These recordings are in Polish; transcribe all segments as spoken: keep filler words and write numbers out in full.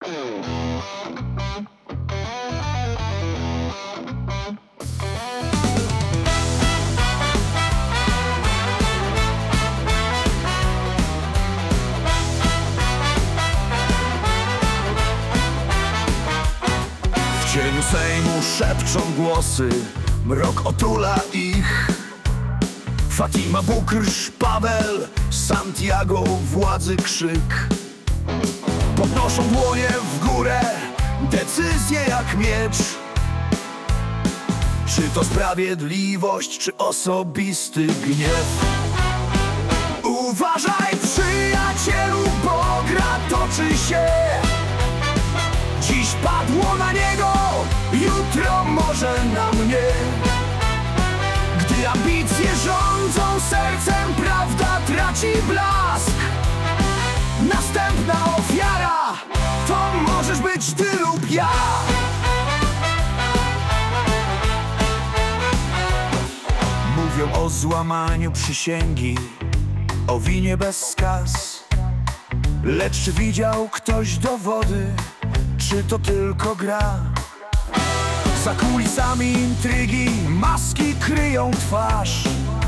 W cieniu Sejmu szepczą głosy, mrok otula ich. Fatima, Bukrsz, Paweł, Santiago, władzy krzyk. Podnoszą dłonie w górę, decyzje jak miecz. Czy to sprawiedliwość, czy osobisty gniew? Uważaj, przyjacielu, bo gra toczy się. Dziś padło na niego, jutro może na mnie. Gdy ambicje rządzą sercem, prawda traci blask. Następna ofiara to możesz być ty lub ja. Mówią o złamaniu przysięgi, o winie bez skaz. Lecz czy widział ktoś dowody, czy to tylko gra? Za kulisami intrygi, maski kryją twarz.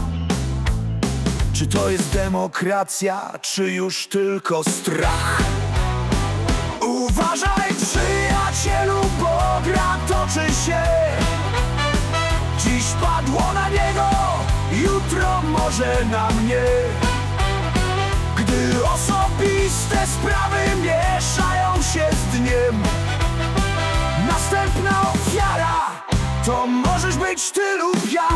Czy to jest demokracja, czy już tylko strach? Uważaj, przyjacielu, bo gra toczy się. Dziś padło na niego, jutro może na mnie. Gdy osobiste sprawy mieszają się z dniem, następna ofiara to możesz być ty lub ja.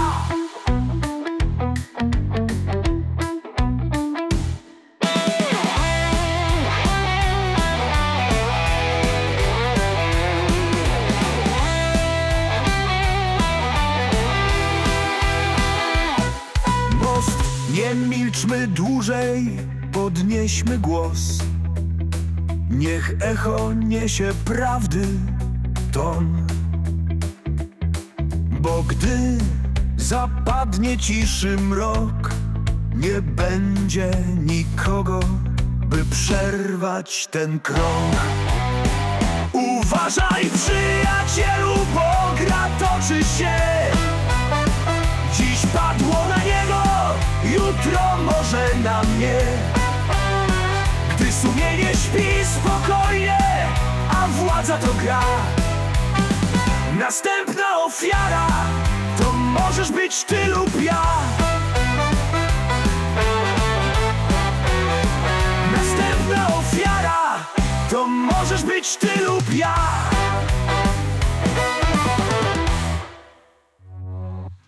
Most, nie milczmy dłużej, podnieśmy głos. Niech echo niesie prawdy ton. Bo gdy zapadnie ciszy mrok, nie będzie nikogo, by przerwać ten krąg. Uważaj, przyjacielu, bo gra toczy się. Dziś padło na niego, jutro może na mnie. Gdy sumienie śpi spokojnie, a władza to gra, następna ofiara to możesz być ty lub ja. Następna ofiara to możesz być ty lub ja.